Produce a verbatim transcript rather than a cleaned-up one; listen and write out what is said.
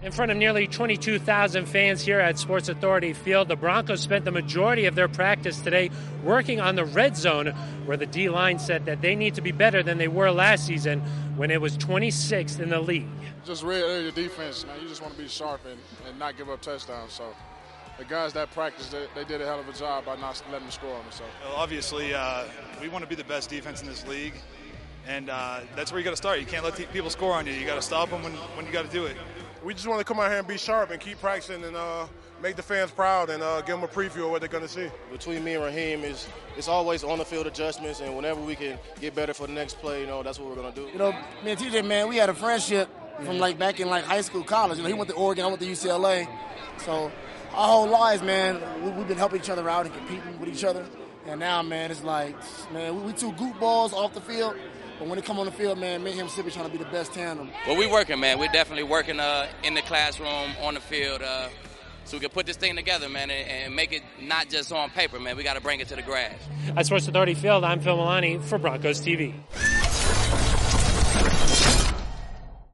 In front of nearly twenty-two thousand fans here at Sports Authority Field, the Broncos spent the majority of their practice today working on the red zone, where the D-line said that they need to be better than they were last season when it was twenty-sixth in the league. Just read your defense, man. You just want to be sharp and, and not give up touchdowns. So the guys that practiced, they, they did a hell of a job by not letting them score on them. So. Well, obviously, uh, we want to be the best defense in this league, and uh, that's where you got to start. You can't let t- people score on you. You got to stop them when, when you got to do it. We just want to come out here and be sharp and keep practicing and uh, make the fans proud and uh, give them a preview of what they're going to see. Between me and Raheem, is it's always on the field adjustments, and whenever we can get better for the next play, you know, that's what we're going to do. You know, me and T J, man, we had a friendship from like back in like high school, college. You know, he went to Oregon, I went to U C L A. So our whole lives, man, we, we've been helping each other out and competing with each other. And now, man, it's like, man, we, we two goofballs off the field. But when it come on the field, man, me and him simply trying to be the best tandem. Well, we working, man. We're definitely working uh, in the classroom, on the field, uh, so we can put this thing together, man, and, and make it not just on paper, man. We got to bring it to the grass. At Sports Authority Field, I'm Phil Milani for Broncos T V.